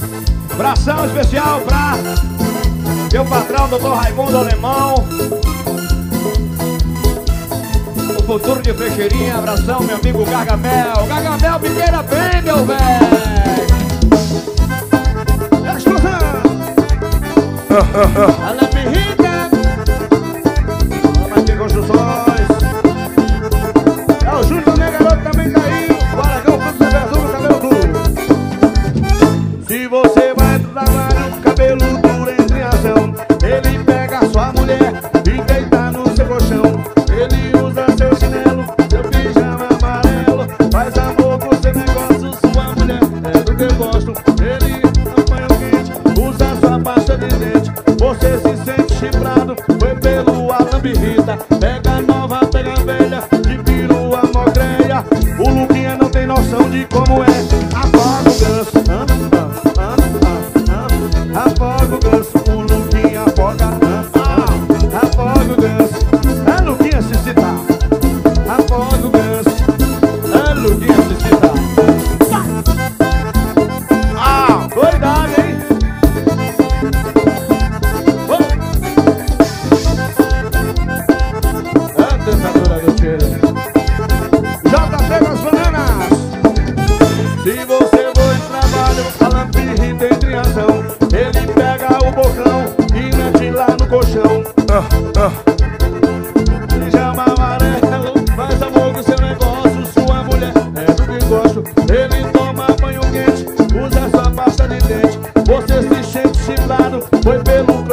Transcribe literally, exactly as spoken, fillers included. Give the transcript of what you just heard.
Abração especial pra meu patrão, doutor Raimundo Alemão, o futuro de Frecheirinha. Abração, meu amigo Gargamel. Gargamel, me queira bem, meu velho. Explosão. A Lampirrita. Vamos aqui, construções. É o Júnior, né, garoto, também tá aí. O Aragão, fruto da verdura, cabelo duro. Se você vai pro trabalho, cabelo duro entre ação, ele pega a sua mulher e deita no seu colchão. Ele usa seu chinelo, seu pijama amarelo, faz amor com seu negócio, sua mulher é do que eu gosto. Ele apanha o quente, usa sua pasta de dente. Você se sente chifrado, foi pelo Alambirrita. Pega a nova, pega a velha, de perua mogreia. O Luquinha não tem noção de como é. Apaga o ganso, ah, ah, ah, ah, ah. Apaga o ganso, o Luquinha afoga, ah, ah. Afoga o ganso, é Luquinha se citar. Afoga o ganso, é Luquinha se citar. Ah, doidado, hein? J P das bananas. Se você for em trabalho, a Lampirrita entre ação, ele pega o bocão e mete lá no colchão. uh, uh. Pijama amarelo, faz amor com seu negócio, sua mulher é do que gosto. Ele toma banho quente, usa sua pasta de dente. Você se sente chifrado, foi pelo